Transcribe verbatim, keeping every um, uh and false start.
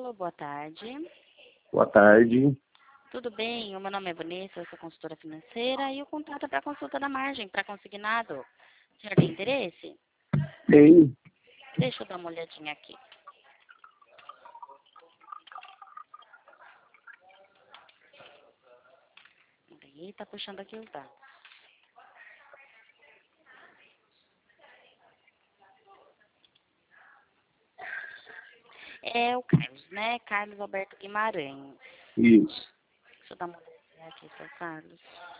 Alô, boa tarde. Boa tarde. Tudo bem? O meu nome é Vanessa, eu sou consultora financeira e o contrato é para consulta da margem, para consignado. O senhor tem interesse? Tem. Deixa eu dar uma olhadinha aqui. Aí, tá puxando aqui os dados. É o Carlos, né? Carlos Alberto Guimarães. Isso. Deixa eu dar uma olhadinha aqui, seu Carlos.